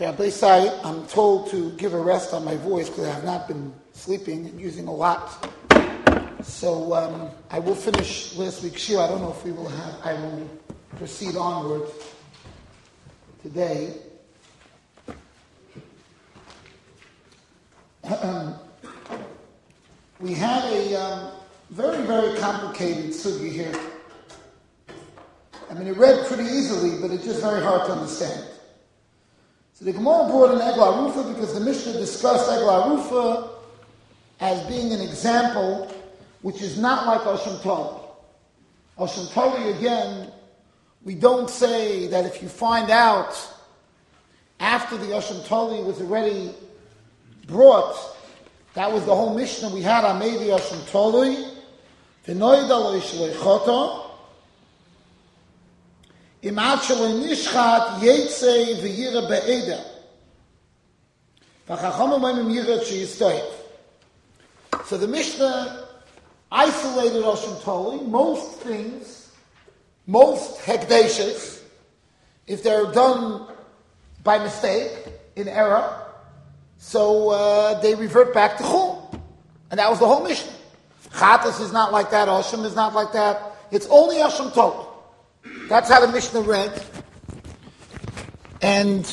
Rabbi Say, I'm told to give a rest on my voice because I have not been sleeping and using a lot. So I will finish last week's shiur. I don't know if we will have, I will proceed onward today. We had a very, very complicated sugya here. I mean, it read pretty easily, but it's just very hard to understand. So the Gemara brought in Eglah Rufa because the Mishnah discussed Eglah Rufa as being an example which is not like Osham Toli. Osham Toli, again, we don't say that if you find out after the Osham Toli was already brought, that was the whole Mishnah we had on Meidi Osham Toli, V'noida lo yishleichoto, Imad shaloi nishchat yetzei v'yira be'eda. V'chacham omayim yira sheyistoyev. So the Mishnah isolated Osham Toli. Most things, most hekdeshes, if they're done by mistake, in error, so they revert back to Chul. And that was the whole Mishnah. Chatas is not like that, Osham is not like that. It's only Osham Toli. That's how the Mishnah read. And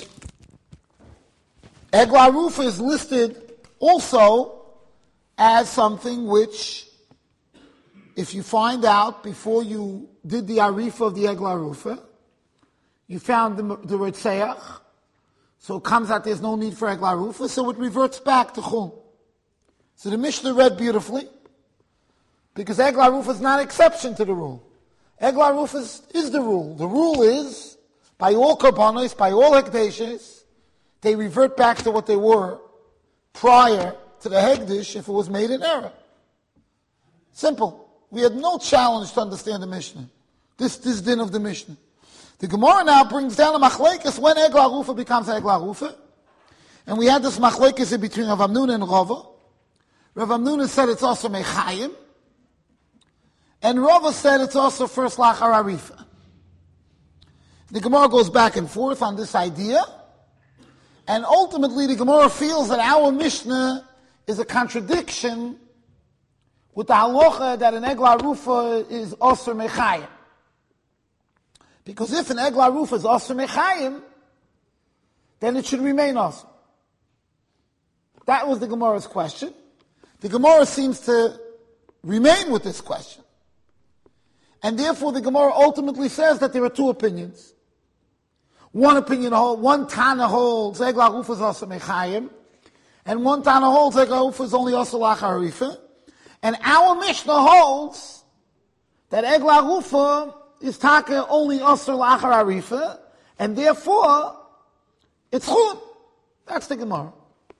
Eglah Rufa is listed also as something which, if you find out before you did the Arifa of the Eglah Rufa, you found the Retzeach, so it comes out there's no need for Eglah Rufa, so it reverts back to Chul. So the Mishnah read beautifully, because Eglah Rufa is not an exception to the rule. Eglah Rufa is the rule. The rule is, by all Karbanos, by all Hekdeshes, they revert back to what they were prior to the Hekdesh if it was made in error. Simple. We had no challenge to understand the Mishnah. This din of the Mishnah. The Gemara now brings down a machlekes when Eglah Rufa becomes Eglah Rufa. And we had this machlekes in between Rav Amnuna and Rava. Rav Amnuna said it's also Mechayim. And Rava said it's also first Lachar Arifa. The Gemara goes back and forth on this idea. And ultimately the Gemara feels that our Mishnah is a contradiction with the halacha that an Eglah Rufa is Osir Mechayim. Because if an Eglah Rufa is Osir Mechayim, then it should remain Osir. That was the Gemara's question. The Gemara seems to remain with this question. And therefore the Gemara ultimately says that there are two opinions. One Tana holds Eglah Rufa is Osir Mechayim, and one Tana holds Eglah Rufa is only Osir Lachar Arifa. And our Mishnah holds that Eglah Rufa is taka only Osir Lachar Arifa, and therefore it's Chul. That's the Gemara.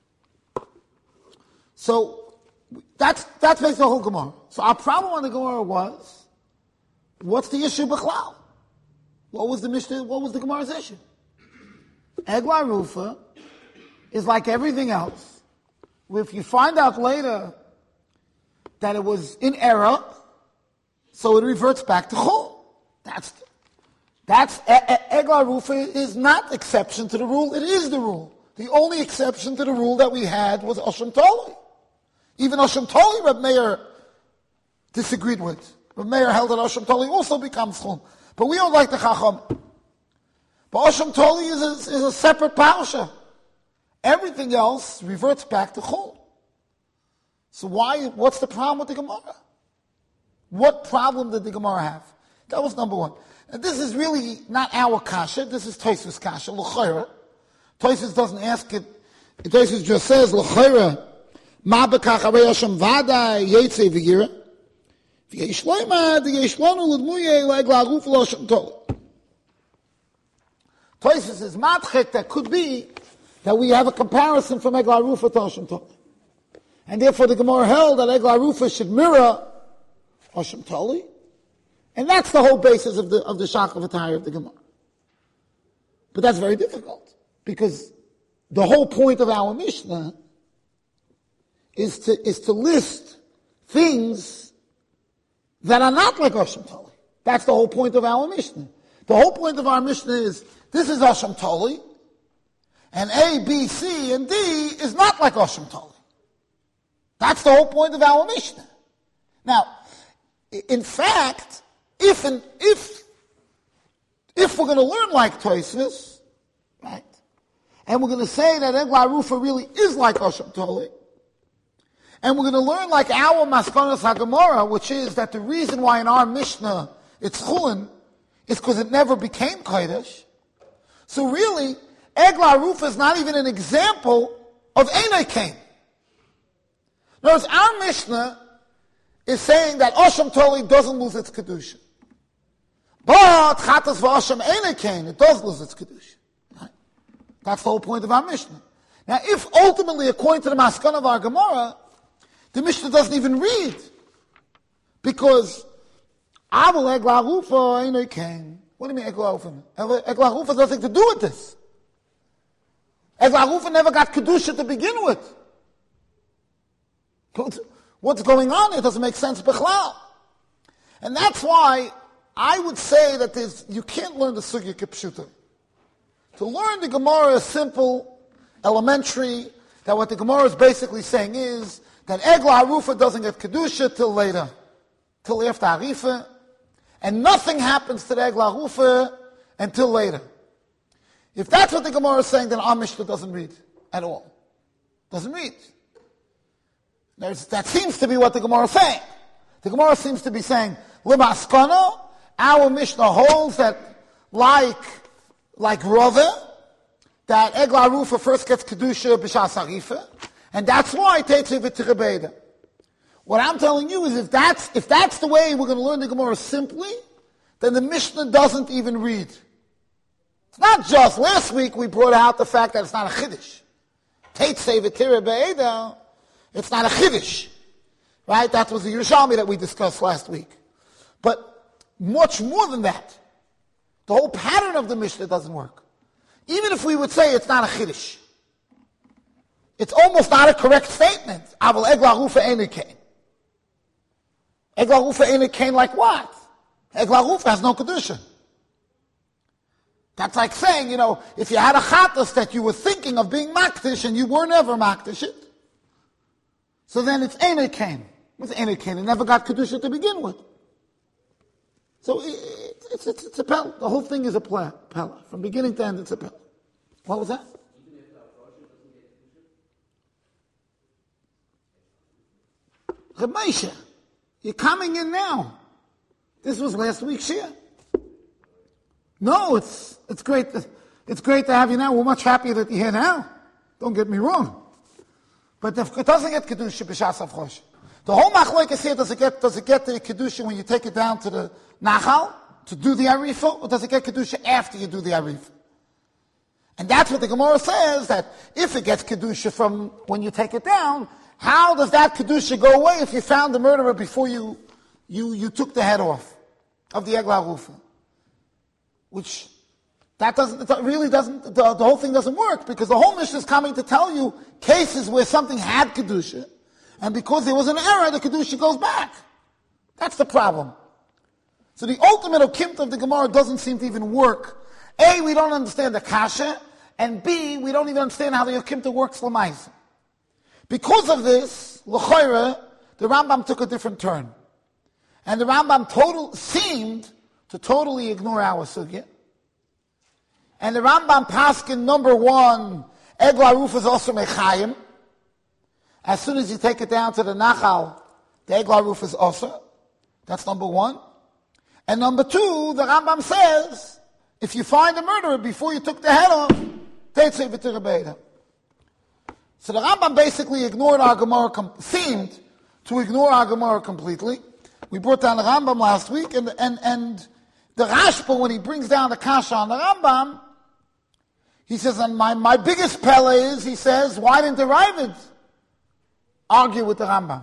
So that's basically the whole Gemara. So our problem on the Gemara was, what's the issue b'chlal? What was the Mishnah? What was the Gemara's issue? Eglah Rufa is like everything else. If you find out later that it was in error, so it reverts back to Chul. That's Eglah Rufa is not exception to the rule. It is the rule. The only exception to the rule that we had was Osham Toli. Even Osham Toli, Reb Meir disagreed with. Reb Meir held that Osham Toli also becomes Chul. But we don't like the Chacham. But Osham Toli is a separate parasha. Everything else reverts back to Chul. So what's the problem with the Gemara? What problem did the Gemara have? That was number one. And this is really not our kasha, this is Tosfos kasha, l'chayra. Tosfos doesn't ask it, Tosfos just says, l'chayra, ma bekach harei Osham vadai yetzei v'yira, v'yesh loima d'yeshlonu l'dmuye l'eglah rufa l'Osham Toli. Tosfos is matchik that could be that we have a comparison from Eglah Rufa to Osham Toli. And therefore the Gemara held that Eglah Rufa should mirror Osham Toli. And that's the whole basis of the Shach of Atayr of the Gemara. But that's very difficult. Because the whole point of our Mishnah is to list things that are not like Osham Toli. That's the whole point of our Mishnah. The whole point of our Mishnah is, this is Osham Toli, and A, B, C, and D is not like Osham Toli. That's the whole point of our Mishnah. Now, in fact, if we're going to learn like Tosfos, right, and we're going to say that Eglah Rufa really is like Osham Toli, and we're going to learn like our Maskonos HaGemara, which is that the reason why in our Mishnah it's Chulin is because it never became Kodesh. So really, Eglah Rufa is not even an example of Einay Kain. In other words, our Mishnah is saying that Osham Toli doesn't lose its Kedusha. But Chatas v'Osham Einay Kain, it does lose its Kedusha. Right? That's the whole point of our Mishnah. Now, if ultimately, according to the Maskana of our Gemara, the Mishnah doesn't even read, because Aval Eglah Rufa Einay Kain. What do you mean Eglah Rufa? Eglah Rufa has nothing to do with this. Eglah Rufa never got Kedusha to begin with. What's going on? It doesn't make sense b'chlal. And that's why I would say that you can't learn the Sugya Kipshuta. To learn the Gemara is simple, elementary, that what the Gemara is basically saying is that Eglah Rufa doesn't get Kedusha till later, till after Arifa, and nothing happens to the Eglah Rufa until later. If that's what the Gemara is saying, then our Mishnah doesn't read at all. Doesn't read. That seems to be what the Gemara is saying. The Gemara seems to be saying, L'maskana, our Mishnah holds that like Rava, that Eglah Rufa first gets Kedusha b'shas Arifa, and that's why Teitze v'Tirebeda. What I'm telling you is if that's the way we're going to learn the Gemara simply, then the Mishnah doesn't even read. It's not just, last week we brought out the fact that it's not a Chiddush. Teitze v'Tirebeda, it's not a Chiddush. Right? That was the Yerushalmi that we discussed last week. But much more than that, the whole pattern of the Mishnah doesn't work. Even if we would say it's not a Chiddush, it's almost not a correct statement. Aval Eglah Rufa Einay Kain. Eglah Rufa Einay Kain like what? Eglah Rufa has no Kedusha. That's like saying, if you had a Chatas that you were thinking of being Makdish and you were never Makdish it, so then it's Einay Kain. What's Einay Kain? It never got Kedusha to begin with. So it's a Pella. The whole thing is a Pella. From beginning to end, it's a Pella. What was that? Reb Moshe, you're coming in now. This was last week's shir. No, it's great. It's great to have you now. We're much happier that you're here now. Don't get me wrong. But if it doesn't get Kedusha b'shas Avchosh. The whole machlokes here, does it get the Kedusha when you take it down to the Nachal to do the Arifa, or does it get Kedusha after you do the Arifa? And that's what the Gemara says, that if it gets Kedusha from when you take it down, how does that Kedusha go away if you found the murderer before you took the head off of the Eglah Rufa? Which, the whole thing doesn't work, because the whole Mishnah is coming to tell you cases where something had Kedusha, and because there was an error, the Kedusha goes back. That's the problem. So the ultimate okimta of the Gemara doesn't seem to even work. A, we don't understand the kasha, and B, we don't even understand how the okimta works l'maisa. Because of this, l'chayra, the Rambam took a different turn. And the Rambam seemed to totally ignore our sugya. And the Rambam paskin number one, Eglah Rufa is also mechayim. As soon as you take it down to the Nachal, the Eglah Rufa is also. That's number one. And number two, the Rambam says, if you find the murderer before you took the head off, Teitze v'Tirebeda. So the Rambam basically ignored our Gemara, seemed to ignore our Gemara completely. We brought down the Rambam last week, and the Rashba, when he brings down the Kasha on the Rambam, he says, and my biggest pella is, he says, why didn't the Ravid argue with the Rambam?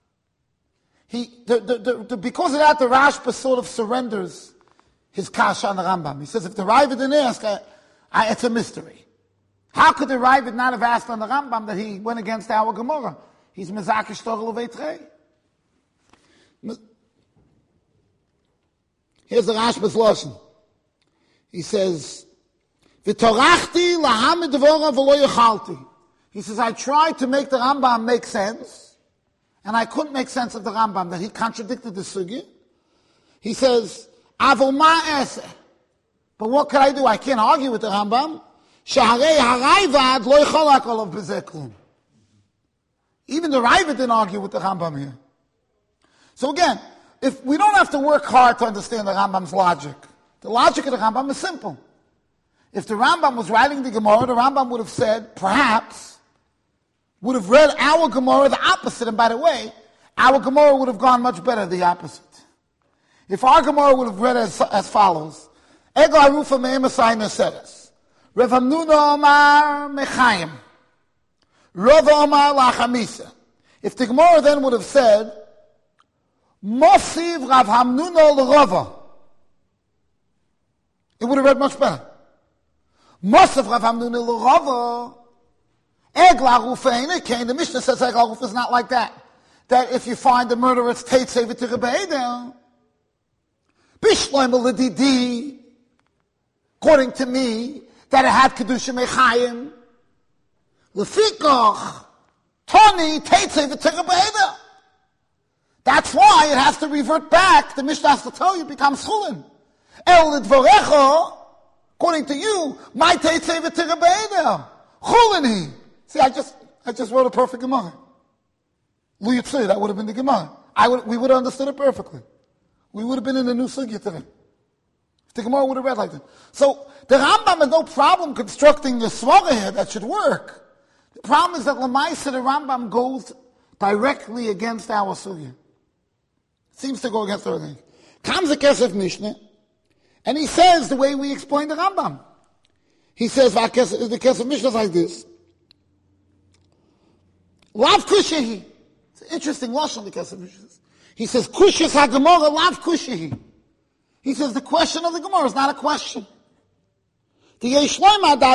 Because of that, the Rashba sort of surrenders his Kasha on the Rambam. He says, if the Ravid didn't ask, it's a mystery. How could the Ravid not have asked on the Rambam that he went against our Gemara? He's Mezakish Torah Veitrei. Here's the Rashba's Lashon. He says, V'torachti lahamid dvora v'lo yechalti. He says, I tried to make the Rambam make sense, and I couldn't make sense of the Rambam, that he contradicted the sugya. He says, Avol ma eseh. But what can I do? I can't argue with the Rambam. Shaharei harayvad lo yechol hakol b'zeh klum. Even the Raiva didn't argue with the Rambam here. So again, if we don't have to work hard to understand the Rambam's logic. The logic of the Rambam is simple. If the Rambam was writing the Gemara, the Rambam would have said, perhaps, would have read our Gemara the opposite. And by the way, our Gemara would have gone much better the opposite. If our Gemara would have read as follows, Egla Rufa Me'emasai Meseres, Rav Hamnuna Omar Mechayim, Rava Omar Lachamisa. If the Gemara then would have said, Mosiv Rav Hamnuna L'Rava, it would have read much better. Mosiv Rav Hamnuna L'Rava, Egla Rufa Einikein, the Mishnah says Egla Rufa is not like that. That if you find the murderer, it's Teitzei V'Tireh Be'edel. Bishloim L'Didi, according to me, that it had Kedusha Mechayim. L'fikach, Toni, Teitzei V'Tireh Be'edel. That's why it has to revert back. The Mishnah has to tell you it becomes Chulin. El L'Dvorecha, according to you, my Teitzei V'Tireh Be'edel. Chulin. See, I just wrote a perfect Gemara. Lu Yitzir, that would have been the Gemara. We would have understood it perfectly. We would have been in the new sugya today. If the Gemara would have read like that. So, the Rambam has no problem constructing the svara here that should work. The problem is that Lamaisa, the Rambam goes directly against our sugya. Seems to go against everything. Comes the Kesef Mishnah, and he says the way we explain the Rambam. He says, the Kesef Mishnah is like this. Lav kushehi. It's an interesting lashon the Kesef Mishnah. He says, Kushis ha-Gemara lav kushehi. He says, the question of the Gemara is not a question. They didn't give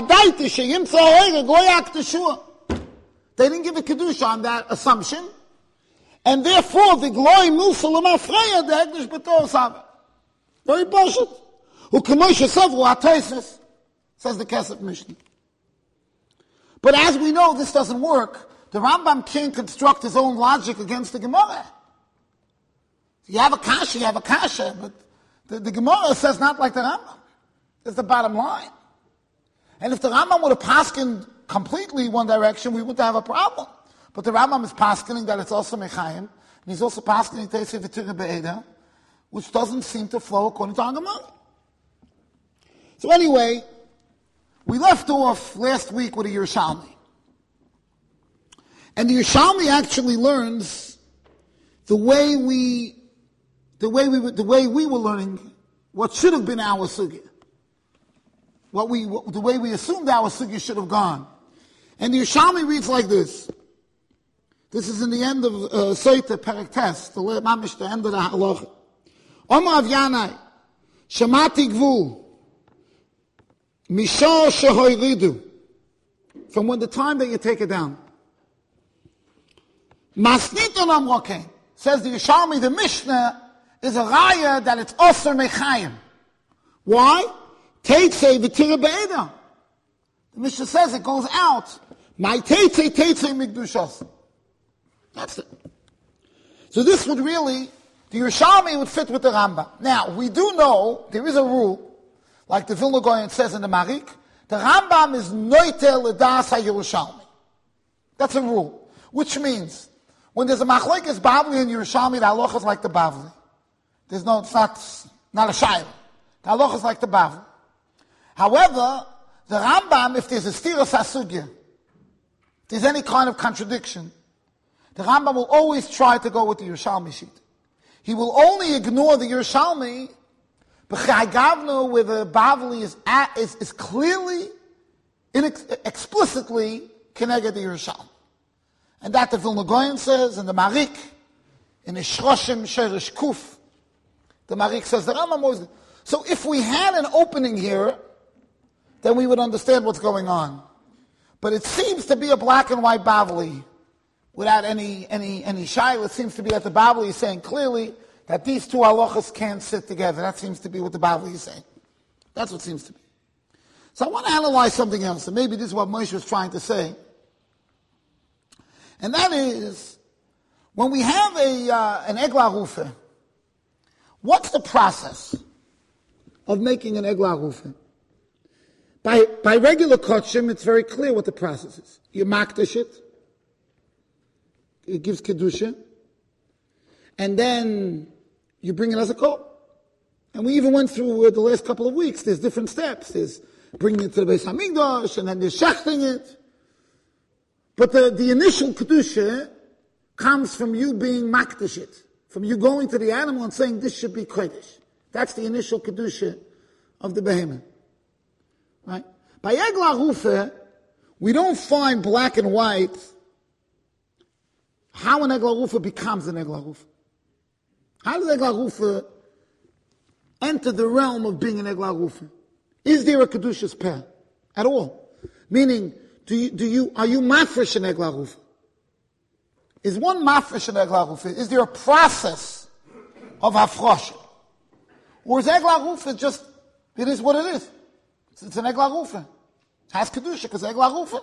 a Kedusha on that assumption, and therefore the glory musa l'mafreya the Hekdesh b'Torah Sabbath. Very bullshit. U'k'moshe savru ha-Tosfos, says the Kesef Mishnah. But as we know, this doesn't work. The Rambam can't construct his own logic against the Gemara. You have a kasha, but the Gemara says not like the Rambam. That's the bottom line. And if the Rambam would have paskened completely one direction, we wouldn't have a problem. But the Rambam is paskening that it's also Mechayim, and he's also paskening Teitzei V'Tireh Be'edel, which doesn't seem to flow according to our Gemara. So anyway, we left off last week with a Yerushalmi. And the Yerushalmi actually learns the way we were learning what should have been our sugya. The way we assumed our sugya should have gone. And the Yerushalmi reads like this. This is in the end of Soita Perek Tes, the mamish, the end of the halacha. Omar Av Yanai, Shamati Gvul, Mishor Shehoiridu, from when the time that you take it down. Masniton Amrokein, says the Yerushalmi, the Mishnah is a raya that it's Osir Mechayim. Why? Teitzei V'Tireh Be'edel. The Mishnah says it goes out. My Teitzei Mikdushos. That's it. So this would really, the Yerushalmi would fit with the Rambam. Now, we do know, there is a rule, like the Vilna Gaon says in the Marik, the Rambam is Noiter L'das HaYerushalmi. That's a rule. Which means, when there's a Machlokes Bavli and Yerushalmi, the halacha is like the Bavli. It's not a shayla. The halacha is like the Bavli. However, the Rambam, if there's a stiras hasugya, if there's any kind of contradiction, the Rambam will always try to go with the Yerushalmi sheet. He will only ignore the Yerushalmi, b'chai gavno, where the Bavli is clearly, explicitly connected to the Yerushalmi. And that the Vilna Gaon says, and the Marik, in the Shroshim Sheresh Kuf, the Marik says, the Rambam always. So if we had an opening here, then we would understand what's going on. But it seems to be a black and white Bavli, without any shayla. It seems to be that the Bavli is saying clearly that these two halachas can't sit together. That seems to be what the Bavli is saying. That's what it seems to be. So I want to analyze something else, and maybe this is what Moshe was trying to say. And that is, when we have an eglah rufa, what's the process of making an eglah rufa? By regular kachim, it's very clear what the process is. You makdash it. It gives kedusha. And then you bring it as a kol. And we even went through the last couple of weeks. There's different steps. There's bringing it to the Beis Hamikdash, and then there's shachting it. But the initial kedusha comes from you being makdash it. From you going to the animal and saying, this should be kodesh. That's the initial kedusha of the behemoth. Right? By eglah rufa, we don't find black and white how an eglah rufa becomes an eglah rufa. How does eglah rufa enter the realm of being an eglah rufa? Is there a kedushas peh at all? Meaning, are you mafresh an eglah rufa? Is one mafresh an eglah rufa? Is there a process of hafrosh? Or is eglah rufa just, it is what it is? It's an eglah rufa. It has kedusha because eglah rufa.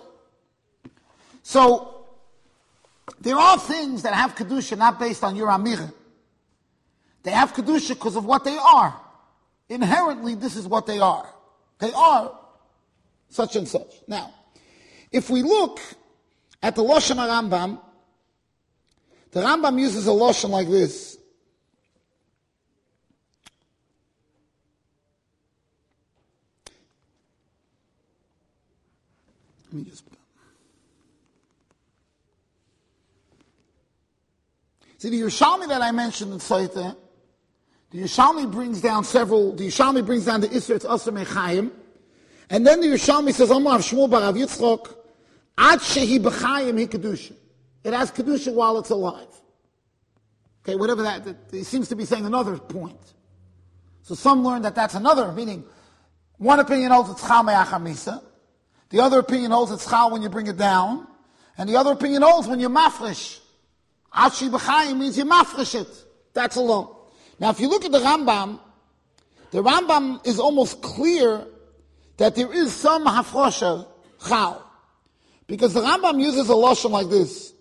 So, there are things that have kedusha not based on your amira. They have kedusha because of what they are. Inherently, this is what they are. They are such and such. Now, if we look at the Lashon HaRambam, the Rambam uses a Lashon like this. Let me just... See, the Yerushalmi that I mentioned in Saita, the Yerushalmi brings down the Isser, it's Asr Mechayim, and then the Yerushalmi says, Amar Shmuel Barav Yitzchok, Ad Shehi B'chayim Hi Kedusha. It has Kedusha while it's alive. Okay, whatever that, he seems to be saying another point. So some learn that that's another, meaning, one opinion holds it's Chal Me'achar Misa, the other opinion holds it's Chal when you bring it down, and the other opinion holds when you're mafresh. Ad Shehi B'chayim means you mafresh it. That's alone. Now, if you look at the Rambam is almost clear that there is some hafrosha chal. Because the Rambam uses a lashon like this.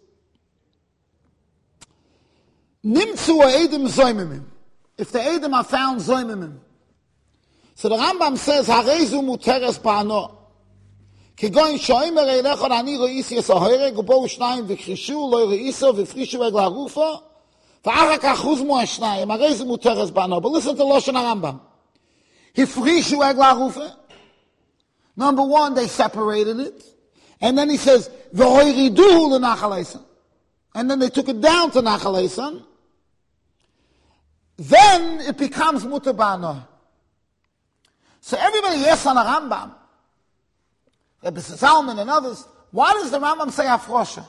Nimtzu ha'edim zoymimim. If the edim are found zoymimim. So the Rambam says, Harezu muteres ba'ano. כגון שאומר אליך אני ראיס יסהרג ובואו שניים וכחישו לא ראיסו והפרישו רגל הרופו ואחר כך חוזמו השניים הרי זה מותרס בנו. But listen to Lashon HaRambam. הפרישו רגל הרופו. Number one, they separated it. And then he says, והורידוהו לנחל איסן. And then they took it down to Nachal Eisan. Then it becomes mutar ba'ano. So everybody asks on the Rambam, Rebbe Zalman and others, why does the Rambam say Afrosha?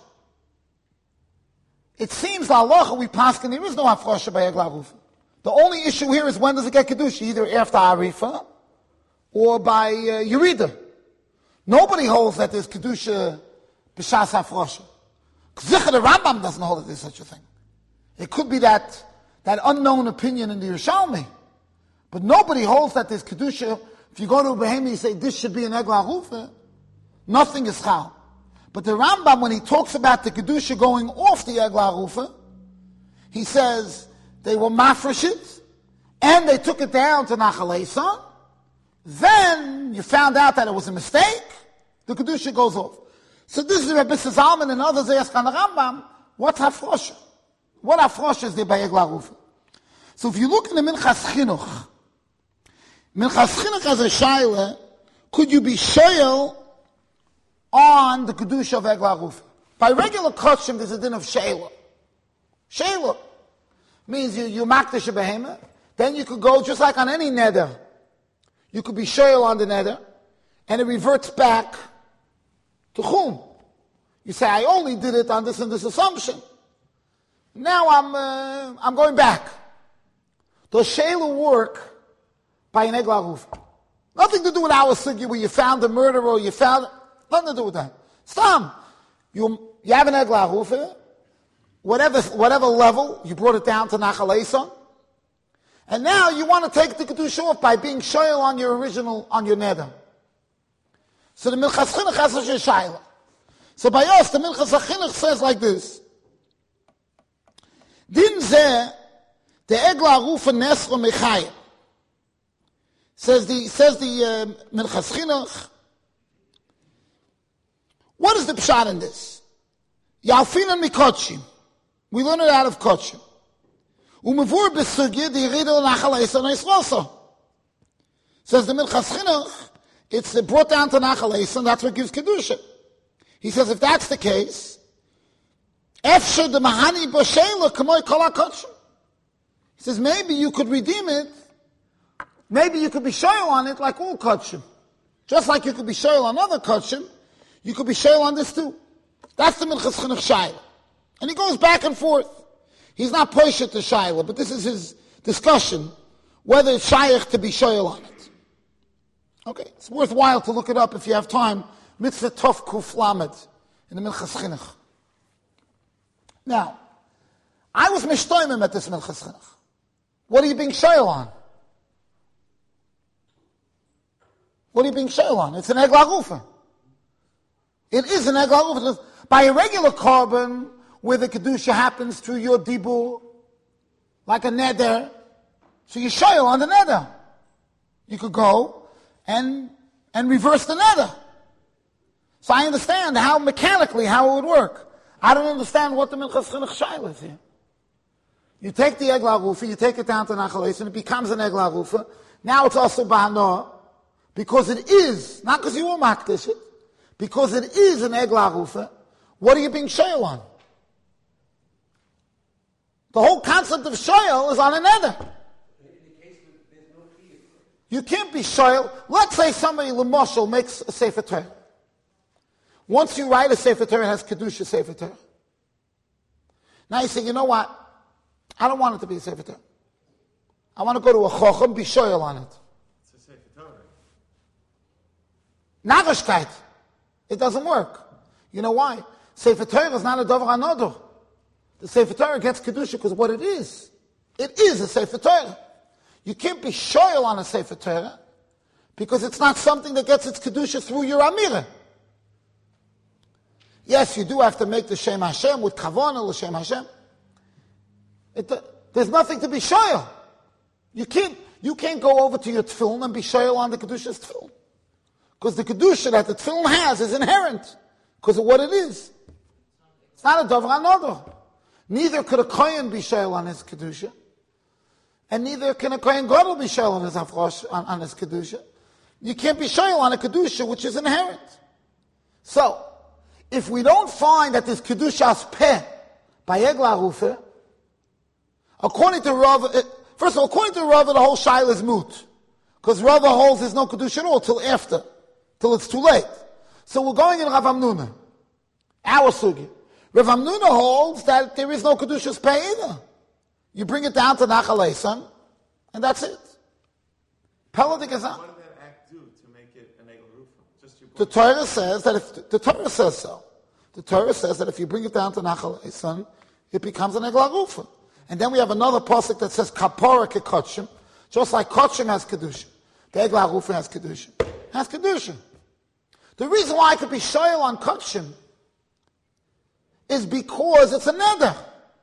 It seems la halacha we paskin there is no Afrosha by Eglah Rufa. The only issue here is when does it get Kedusha, either after Arifa or by Yerida. Nobody holds that there's Kedusha b'shas Afrosha. Zichar the Rambam doesn't hold that there's such a thing. It could be that unknown opinion in the Yerushalmi. But nobody holds that there's Kedusha. If you go to a Behemi, you say this should be an Eglah Rufa, nothing is Chal. But the Rambam, when he talks about the Kedusha going off the Eglah Rufa, he says they were mafresh it, and they took it down to Nachal Eisan. Then you found out that it was a mistake, the Kedusha goes off. So this is Rebbe Zalman and others ask on the Rambam, what's Hafrosha? What Hafrosha is there by Eglah Rufa? So if you look in the Minchas Chinuch has a shaila, could you be shoyel on the Kedusha of Eglah Rufa? By regular koshem, there's a din of sheila. Sheila means you makdash a behemah, then you could go just like on any neder. You could be shoyel on the neder, and it reverts back to chum. You say, I only did it on this and this assumption. Now I'm going back. Does sheila work by an Eglah Rufa? Nothing to do with our sugya where you found the murderer or you found... Nothing to do with that. Stam. You have an Eglah Rufa, whatever level, you brought it down to Nachal Eisan, and now you want to take the Kedusha off by being shoyel on your original, on your neder. So the Minchas Chinuch has such a shaila. So by us, the Minchas Chinuch says like this. Din zeh, the Egla Arufa Nesro Mechayim. Says the Minchas Chinuch. What is the pshat in this? Yalfinan mikotshim. We learn it out of kotshim. Umevur besugya the yiridel nachal eisa neisrosa. Says the Minchas Chinuch, it's brought down to nachal eisa, and that's what gives kedusha. He says if that's the case, efsher the mahani b'sheila k'moy kol ha'kotshim. He says maybe you could redeem it. Maybe you could be shoyl on it like all kotshim. Just like you could be shoyl on other kotshim, you could be shoyl on this too. That's the Minchas Chinuch Shaila. And he goes back and forth. He's not poshet to Shaila, but this is his discussion, whether it's shaykh to be shoyl on it. Okay, it's worthwhile to look it up if you have time. Mitzvah Tov Kuf Lamed in the Minchas Chinuch. Now, I was mishtoimim at this Minchas Chinuch. What are you being shoyl on? What are you being shoyl on? It's an Egla Arufa. It is an Egla Arufa. By a regular carbon, where the Kedusha happens through your dibur, like a neder, so you shoyl on the neder. You could go and reverse the neder. So I understand how mechanically, how it would work. I don't understand what the Minchas Chinuch Shaila is here. You take the Egla Arufa, you take it down to Nachal Eisa, and it becomes an Egla Arufa. Now it's also Ba'anoah, because it is, not because you will makdish it, because it is an Egla Arufa. What are you being shoyl on? The whole concept of shoyl is on a neder. You can't be shoyl. Let's say somebody, l'moshel, makes a Sefer Torah. Once you write a Sefer Torah, it has Kedusha Sefer Torah. Now you say, you know what? I don't want it to be a Sefer Torah. I want to go to a Chochem, be shoyl on it. It's a Sefer Torah. Nagashkeit. It doesn't work. You know why? Sefer Torah is not a Dover HaNodor. The Sefer Torah gets Kedusha because what it is a Sefer Torah. You can't be shoyl on a Sefer Torah because it's not something that gets its Kedusha through your Amira. Yes, you do have to make the Shem Hashem with Kavanah l'Shem Hashem. There's nothing to be shoyl. You can't go over to your tefillin and be shoyl on the Kedusha's tefillin. Because the Kedusha that the tefillin has is inherent because of what it is. It's not a Dover HaNodor. Neither could a Kohen be shoyl on his Kedusha, and neither can a Kohen Gadol be shoyl on his Afrosh, on his Kedusha. You can't be shoyl on a Kedusha which is inherent. So, if we don't find that this Kedushas Peh by Egla Arufa, according to Rav, first of all, according to Rav, the whole Shaila is moot. Because Rav holds there's no Kedusha at all till it's too late. So we're going in Rav Hamnuna, our Sugi. Rav Hamnuna holds that there is no Kedushas Peh either. You bring it down to Nachal Eisa, and that's it. Peladik is not. What did that act do to make it an Egla Arufa? The Torah says that if the Torah says so. The Torah says that if you bring it down to Nachal Eisa, it becomes an Egla Arufa. And then we have another pasuk that says Kapora Kekotshim, just like Kotshim has Kedusha. The Egla Arufa has Kedusha. Has Kedusha. The reason why I could be shoyl on Kotshim is because it's a neder.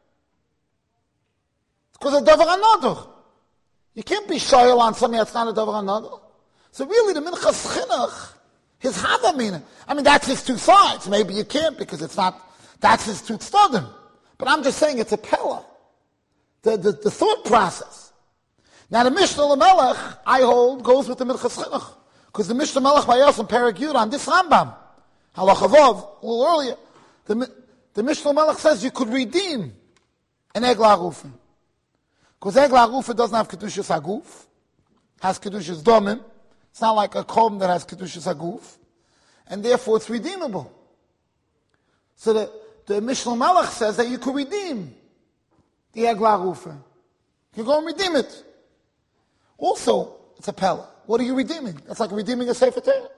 It's because of Dover HaNodor. You can't be shoyl on something that's not a Dover HaNodor. So really the Minchas Chinuch, his Havamina, I mean that's his two sides. Maybe you can't because it's not, that's his two tzaddim. But I'm just saying it's a Pella. The thought process. Now the Mishnah L'Melech, I hold, goes with the Minchas Chinuch. Because the Mishnah Melech by us in Perek Yud on this Rambam, Halach Avov, a little earlier, the Mishnah Melech says you could redeem an Egla Arufa. Because Egla Arufa doesn't have Kedushas Haguf, has Kedushas Domim. It's not like a Kom that has Kedushas Haguf. And therefore it's redeemable. So the Mishnah Melech says that you could redeem the Egla Arufa. You go and redeem it. Also, it's a Pella. What are you redeeming? That's like redeeming a Sefer Torah.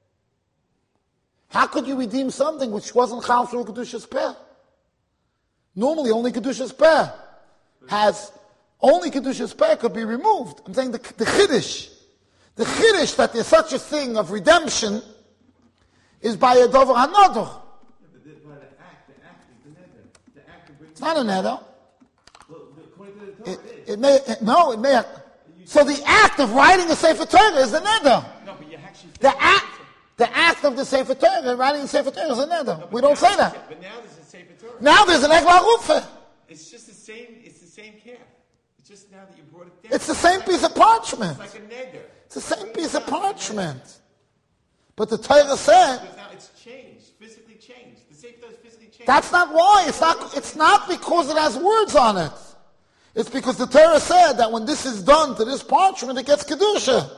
How could you redeem something which wasn't chal through Kedushas Peh? Normally, only Kedushas Peh only Kedushas Peh could be removed. I'm saying the Chiddush that there's such a thing of redemption is by a dover hanoduch. By the act is the neder. The act of bringing It's not a neder. Well, according to the Torah, It may. So the act of writing a Sefer Torah is a neder. No, but you actually. The act of the Sefer Torah, writing the Sefer Torah is a neder. We don't say that. But now there's a Sefer Torah. Now there's an Eglah Rufa. It's just the same. It's the same calf. It's just now that you brought it down. It's the same piece of parchment. It's like a neder. It's the same piece of parchment. But the Torah said Because now it's changed, physically changed. The Sefer Torah is physically changed. that's not why. It's not because it has words on it. It's because the Torah said that when this is done to this parchment, it gets kedusha.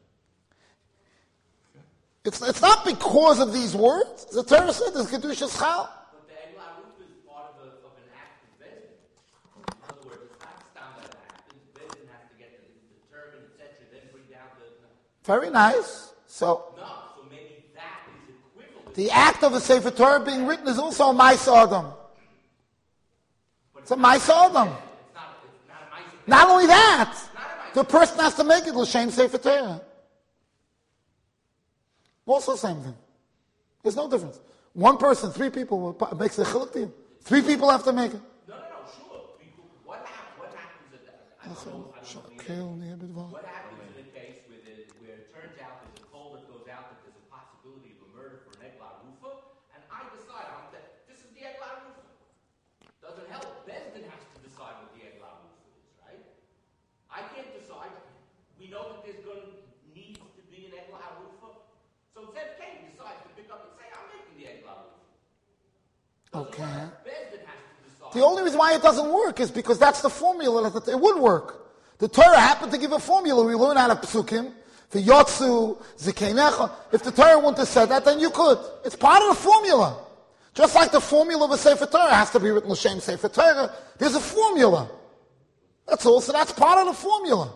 It's not because of these words. The Torah said there's kedusha schal. But the Eglah Rufa is part of an act of Bezdin. In other words, it's not standard act. Bezdin has to get determined, etc., then bring down the... Very nice. So maybe that is equivalent. the act of a Sefer Torah being written is also a Ma'aseh Adam. It's a Ma'aseh Adam. It's not a Ma'aseh. Not only that, the person has to make it l'shem Sefer Torah. Also the same thing. There's no difference. One person, three people makes a chiluk to you. Three people have to make it. No, sure. What happens at that? I don't know. What happens in a case where it turns out there's a call that goes out that there's a possibility of a murder for an Eglah Rufa, and I decide this is the Eglah Rufa. Doesn't help. Bezdin has to decide what the Eglah Rufa is, right? I can't decide. We know that there's going to need to be an Eglah Rufa. So Zev King decides to pick up and say, I'm making the Eglah Rufa. Okay. Bezdin has to decide. The only reason why it doesn't work is because that's the formula that it would work. The Torah happened to give a formula. We learn out of Psukim. The Yotzu, Zikenecha. If the Torah wouldn't have said that, then you could. It's part of the formula. Just like the formula of a Sefer Torah has to be written l'shem Sefer Torah, there's a formula. That's all. So that's part of the formula.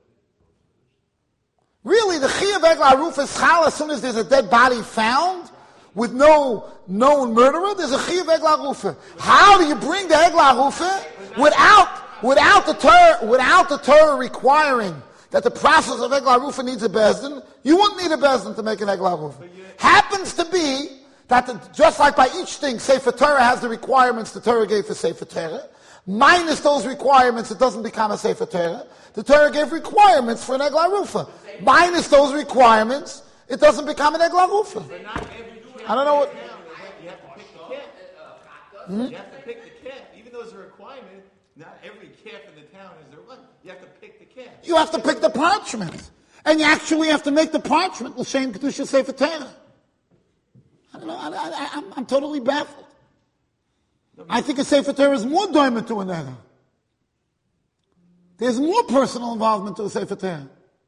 Really, the Chiyuv Eglah Rufa is chal as soon as there's a dead body found with no known murderer. There's a Chiyuv Eglah Rufa. How do you bring the Eglah Rufa without the Torah requiring that the process of Eglah Rufa needs a bezdin? You wouldn't need a bezdin to make an Eglah Rufa. Happens to be that just like by each thing, Sefer Torah has the requirements the Torah gave for Sefer Torah. Minus those requirements, it doesn't become a Sefer Torah. The Torah gave requirements for an Eglah Rufa. Minus those requirements, it doesn't become an Eglah Rufa. I don't know what... You have to pick the calf. You have to pick the calf. Even though it's a requirement, not every calf in the town is their one. You have to pick the calf. You have to pick the parchment. And you actually have to make the parchment l'shem kedusha Sefer Torah. I don't know. I'm totally baffled. I think a Sefer Torah is more doimah to an Eglah. There's more personal involvement to a Sefer Torah.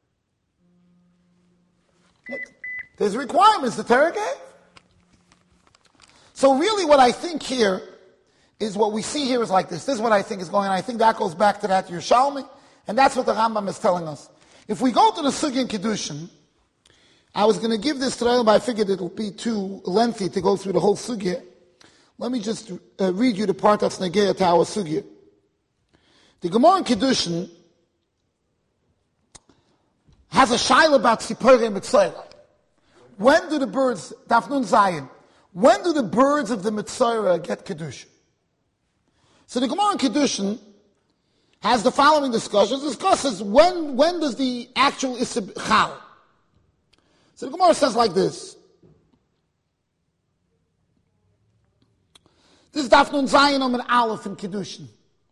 There's requirements the Torah gave. So really what I think here is what we see here is like this. This is what I think is going on. I think that goes back to that Yerushalmi. And that's what the Rambam is telling us. If we go to the Sugya in Kiddushin, I was going to give this today, but I figured it will be too lengthy to go through the whole Sugya. Let me just read you the part that's Negea to our Sugya. The Gemara in Kiddushin has a shaila about Tzipore Mitzayra. When do the birds, Dafnun Zayin, when do the birds of the Mitzayra get Kedusha? So the Gemara in Kiddushin has the following discussions. It discusses when does the actual Isib Chal. So the Gemara says like this. This is Dafnun Zayin Omen Aleph in Kiddushin.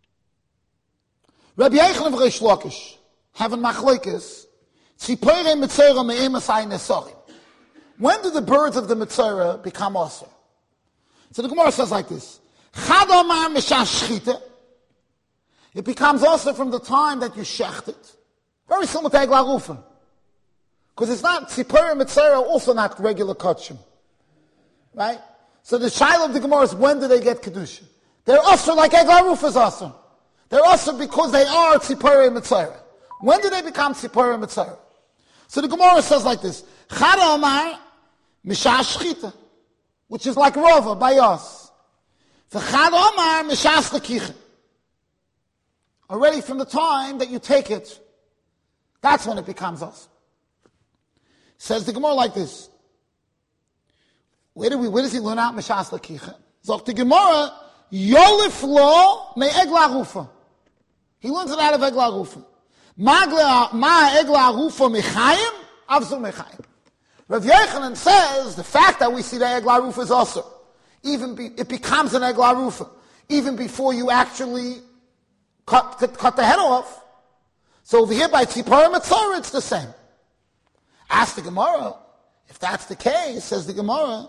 Rabbi Yechon and Reish Lakish have in Machlekes Tzipore Mitzayra Me'emas Ayin Esorim. When do the birds of the Mitzayra become Osir? So the Gemara says like this. Chad Omar Mishash Shchita. It becomes Osir from the time that you shecht it. Very similar to Eglah Rufa. Because it's not, Tzipore Mitzayra also not regular Kotshim. Right? So the shaila of the Gemara is when do they get Kedusha? They're Osir like Eglah Rufa is Osir. They're Osir because they are Tzipore Mitzayra. When do they become Tzipore Mitzayra? So the Gemara says like this. Chad Omar Mishash Shchita, which is like Rova by us. V'chad Omar Mishas Lekicha. Already from the time that you take it, that's when it becomes us. Says the Gemara like this. Where does he learn out Mishas Lakicha? Zok the Gemara, Yolif lo me Egla Rufa. He learns it out of Egla Rufa. Ma Egla Rufa mechayim, avzu mechayim. Rav Yochanan says the fact that we see the Egla Rufa is also, it becomes an Egla Rufa, even before you actually cut the head off. So over here by Tzipor Mitzorah, it's the same. Ask the Gemara, if that's the case, says the Gemara,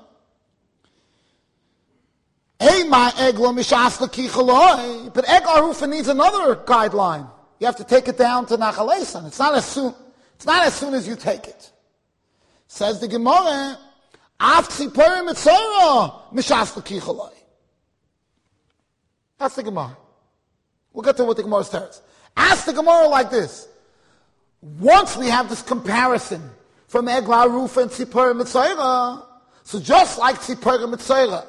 but Egla Rufa needs another guideline. You have to take it down to Nachalesan. It's not as soon as you take it. Says the Gemara, that's the Gemara. We'll get to what the Gemara starts. Ask the Gemara like this. Once we have this comparison from Egla Rufa and Tzipor Mitzorah, so just like Tzipor Mitzorah,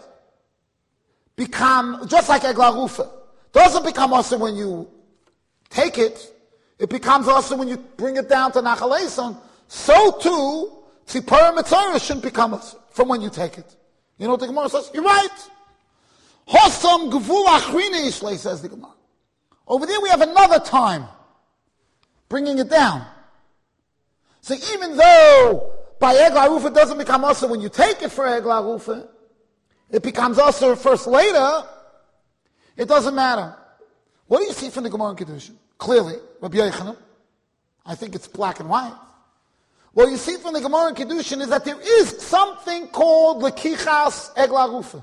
just like Egla Rufa, doesn't become also when you take it, it becomes also when you bring it down to Nachalesan, so too, Tzipor Mitzorah shouldn't become us from when you take it. You know what the Gemara says? You're right. Hosam Gvul Achrine Ishlei, says the Gemara. Over there we have another time bringing it down. So even though by Egla Rufa it doesn't become us when you take it for Egla Rufa, it becomes us first later, it doesn't matter. What do you see from the Gemara in Kedushin? Clearly, Rabbi Yochanan, I think it's black and white. What you see from the Gemara in Kedushin is that there is something called Lekichas Egla Rufa.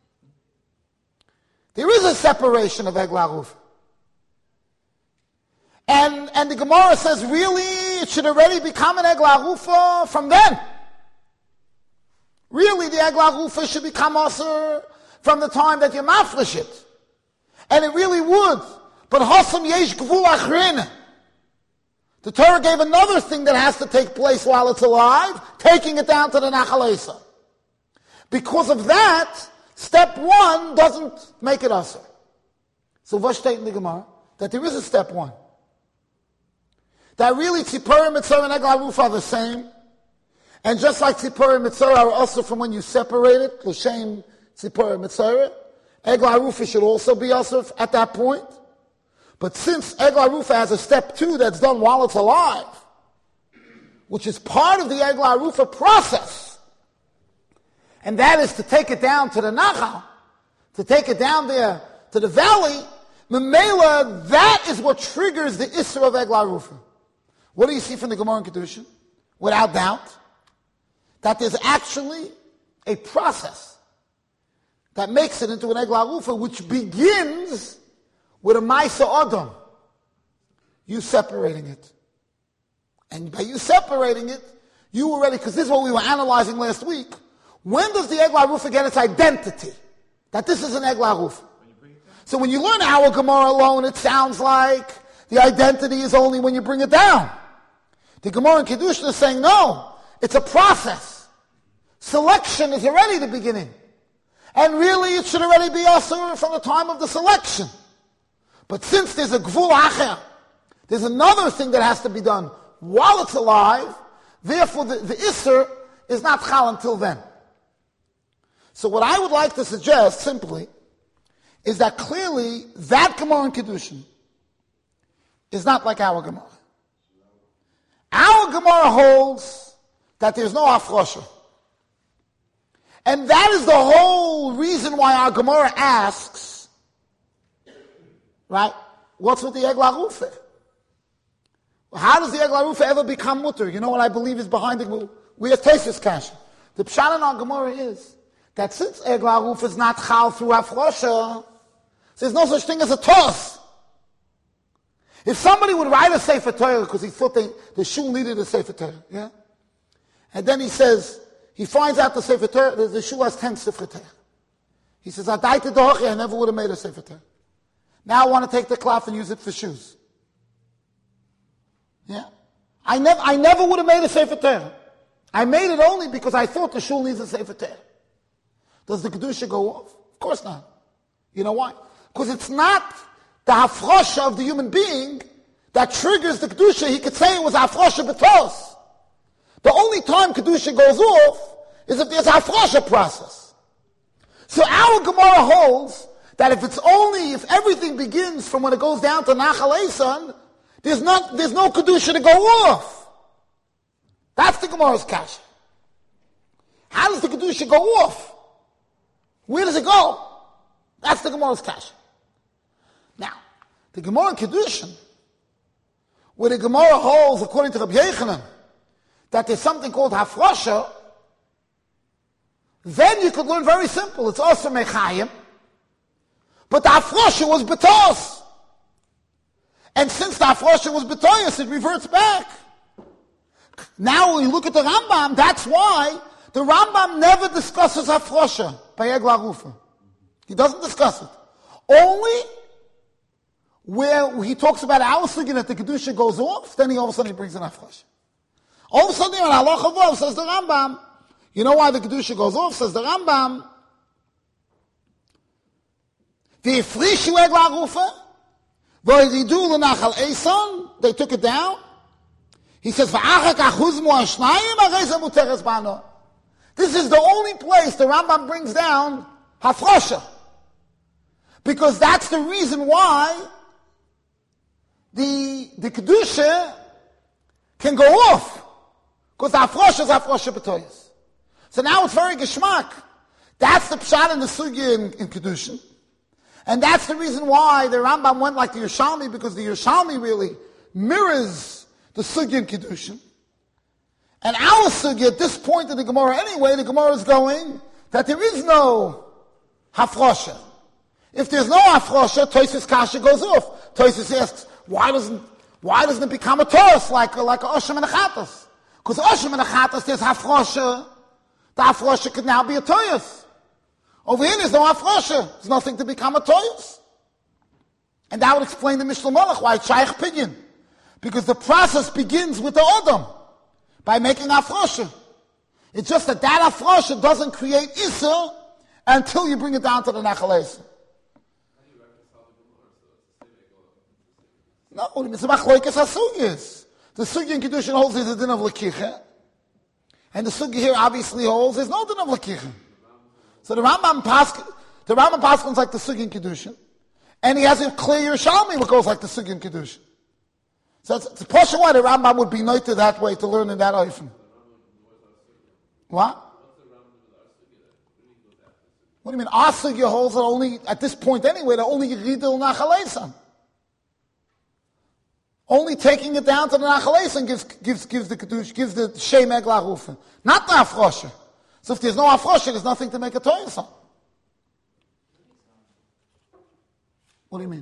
There is a separation of Egla Rufa. And the Gemara says, really, it should already become an Egla Rufa from then. Really, the Egla Rufa should become Asur from the time that you mafresh it. And it really would. But Hasam Yesh Gvul Achrin. The Torah gave another thing that has to take place while it's alive, taking it down to the Nachalesa. Because of that, step one doesn't make it Asur. So what state in the Gemara? That there is a step one. That really Tzipor Mitzorah and Egla Rufa are the same. And just like Tzipor Mitzorah are also from when you separate it, L'Shem Tzipor Mitzorah, Egla Rufa should also be also at that point. But since Egla Rufa has a step two that's done while it's alive, which is part of the Egla Rufa process, and that is to take it down to the Nachal, to take it down there to the valley, Memela, that is what triggers the Isser of Egla Rufa. What do you see from the Gemara in Kedushin? Without doubt, that there's actually a process that makes it into an Egla Rufa, which begins with a Maisa Adam. You separating it. And by you separating it, you already, because this is what we were analyzing last week, when does the Egla Rufa get its identity? That this is an Egla Rufa. So when you learn our Gemara alone, it sounds like the identity is only when you bring it down. The Gemara in Kedushin is saying, no, it's a process. Selection is already the beginning. And really it should already be also from the time of the selection. But since there's a Gvul Acher, there's another thing that has to be done while it's alive, therefore the Isser is not Chal until then. So what I would like to suggest simply is that clearly that Gemara in Kedushin is not like our Gemara. Our Gemara holds that there's no Afrosha. And that is the whole reason why our Gemara asks, right, what's with the Egla Rufa? How does the Egla Rufa ever become mutter? You know what I believe is behind it? We have Tesis Kash. The Pshat in our Gemara is that since Egla Rufa is not Chal through Afrosha, there's no such thing as a toss. If somebody would write a Sefer Torah because he thought the shul needed a Sefer Torah, yeah? And then he says, he finds out the Sefer Torah, the shul has 10 Sefer Torah. He says, I never would have made a Sefer Torah. Now I want to take the cloth and use it for shoes. Yeah? I never would have made a Sefer Torah. I made it only because I thought the shul needs a Sefer Torah. Does the Kedusha go off? Of course not. You know why? Because it's not the hafrosha of the human being that triggers the Kedusha. He could say it was hafrosha betos. The only time Kedusha goes off is if there's a hafrosha process. So our Gemara holds that if everything begins from when it goes down to Nachal Eisan, there's no Kedusha to go off. That's the Gemara's kasha. How does the Kedusha go off? Where does it go? That's the Gemara's kasha. Now, the Gemara in Kedushin, where the Gemara holds, according to Rabbi Yechanan, that there's something called Hafrosha, then you could learn very simple. It's also Mechayim, but the Hafrosha was Betos. And since the Hafrosha was Betoyos, it reverts back. Now when you look at the Rambam, that's why the Rambam never discusses Hafrosha by Egla Rufa. He doesn't discuss it. Only where he talks about our sugya that the Kedusha goes off, then all of a sudden he brings an Hafrosha. All of a sudden, when Allah Chavov says the Rambam, you know why the Kedusha goes off? Says the Rambam, V'yifrishu Egla Rufa, v'yiridu l'nachal Eison, they took it down. He says, V'achak achuzmu ha'shnayim, ha'reza muteres b'ano. This is the only place the Rambam brings down Hafrosha. Because that's the reason why the Kedusha can go off. Because the Hafrosha is Hafrosha B'toyos. So now it's very geschmack. That's the pshat in the sugya in Kedushin. And that's the reason why the Rambam went like the Yerushalmi, because the Yerushalmi really mirrors the sugya in Kedushin. And our sugya at this point in the Gemara anyway, the Gemara is going that there is no Hafrosha. If there's no Hafrosha, Tosfos kasha goes off. Tosfos asks, why doesn't it become a Taurus like a Osham and a Chatas? Because Osham and a Chatas, there's Hafrosha. The Hafrosha could now be a Taurus. Over here, there's no Hafrosha. There's nothing to become a Taurus. And that would explain the Mishnah Malach, why it's Shaykh Pidyon. Because the process begins with the Odom, by making Hafrosha. It's just that Hafrosha doesn't create Issa until you bring it down to the Nachal Eisa. No, it's a machloikas ha-sugyas. The sugya in Kedushin holds there's a din of Lekicha, and the sugya here obviously holds there's no din of Lekicha. So the Rambam Paschal's like the sugya in Kedushin, and he has a clear Yerushalmi what goes like the sugya in Kedushin. So it's a portion why the Rambam would be noted that way to learn in that oifen. What? What do you mean? Our sugya holds that only, at this point anyway, that only Yiridil Nachal Eisan. Only taking it down to the Nachal Eisan gives the Kedush, gives the Shem Egla Rufa. Not the Hafrosha. So if there's no Hafrosha, there's nothing to make a Toyas on. What do you mean?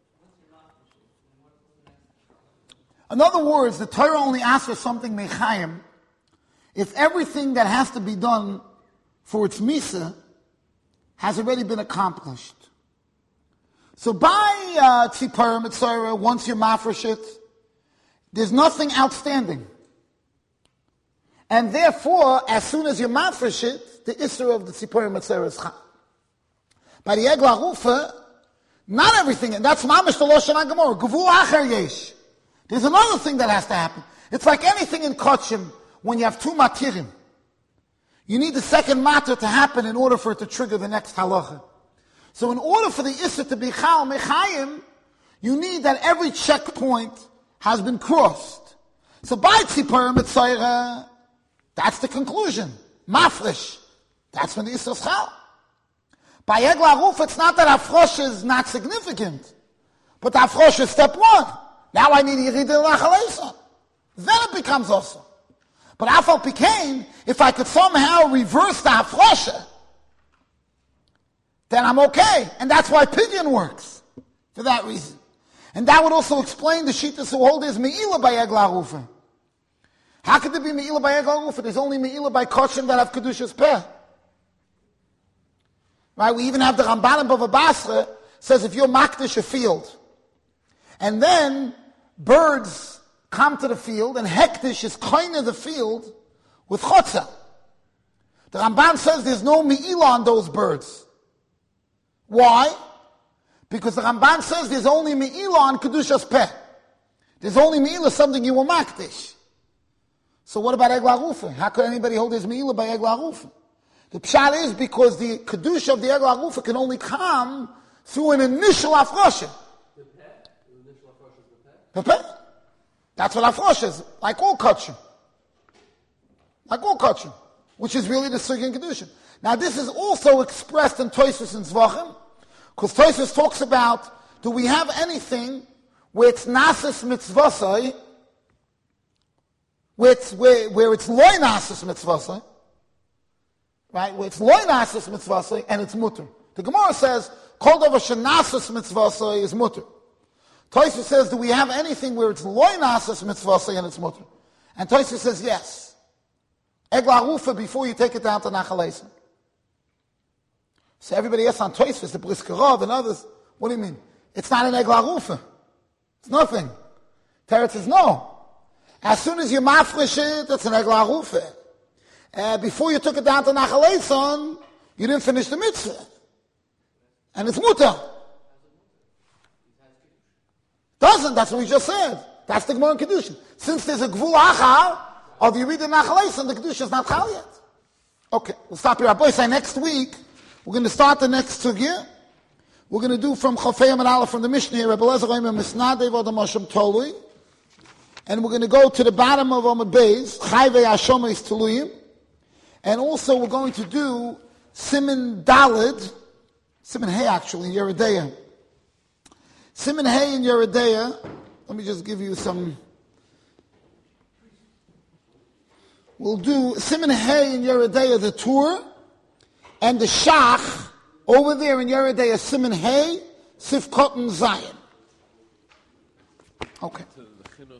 In other words, the Torah only asks for something Mechayim if everything that has to be done for its Misa has already been accomplished. So by Tzipar Mitzvah, once you mafresh it, there's nothing outstanding. And therefore, as soon as you mafresh it, the Isra of the Tzipar Mitzvah is Chal. By the Egla Rufa, not everything, and that's Mamish the Loshan HaGemorah, Gevul Acher Yesh. There's another thing that has to happen. It's like anything in Kotchim, when you have two matirim. You need the second matter to happen in order for it to trigger the next halacha. So in order for the Issa to be Chal Mechayim, you need that every checkpoint has been crossed. So by Tzipar Mitzayra, that's the conclusion. Mafresh, that's when the Issa is Chal. By Egla Ruf, it's not that Hafrosh is not significant, but Hafrosh is step one. Now I need Yeridil Nachal Eisan. Then it becomes also. But Afal became, if I could somehow reverse the Hafrosha, then I'm okay. And that's why Pidyon works. For that reason. And that would also explain the Shittas who hold is Me'ila by Egla Rufa. How could there be Me'ila by Egla Rufa? There's only Me'ila by Koshim that have Kedushas Peh. Right? We even have the Ramban in Bava Basra says if you're Makdish a field, and then birds come to the field, and Hektish is kind of the field with Chotza. The Ramban says there's no Me'ila on those birds. Why? Because the Ramban says there's only Me'ila on Kedushas Peh. There's only Me'ila something you will Makdish. So what about Egla Rufa? How could anybody hold his Meila by Egla Rufa? The pshat is because the Kedusha of the Egla Rufa can only come through an initial Afrosha. The initial Afrosha is the peh? That's what Afrosha is, like all Kutcher. Like all Kutcher, which is really the Sugin Kedusha. Now this is also expressed in Tosfos and Zvachim, because Tosfos talks about, do we have anything where it's Nasis Mitzvasai, where it's Loi Nasis Mitzvasai, right? Where it's Loi Nasis Mitzvasai and it's Mutter. The Gemara says, Kol Davar Shenasis Mitzvasai is Mutter. Tosfos says, do we have anything where it's Loi Nasis Mitzvasai and it's Mutter? And Tosfos says, yes. Egla Rufa before you take it down to Nachal Eisen. So everybody else on Tosfos, the Brisker Rav and others, what do you mean? It's not an Egla Rufa. It's nothing. Teretz says, no. As soon as you mafresh it, it's an Egla Rufa. Before you took it down to Nachal Eisen, you didn't finish the mitzvah. And it's mutter. Doesn't, that's what we just said. That's the Gemara in Kedushin. Since there's a Gvul Achar, of you read the Nachal Eisen, the Kedusha is not Chal yet. Okay, we'll stop here. Rabbi say next week, we're going to start the next sugya. We're going to do from Chofei and Aleph from the Mishnah, Rebbe Lezer Oimer Misnadev Odom Hashem Tolui. And we're going to go to the bottom of Amud Beis, Chayvei Hashomeis Tuluyim. And also we're going to do Siman Daled, Siman Hay actually, in Yeridea. Siman Hay in Yeridea, let me just give you some. We'll do Siman Hay in Yeridea, the tour, and the Shach, over there in Yeridea, Siman Hay, Sifkot and Zion. Okay.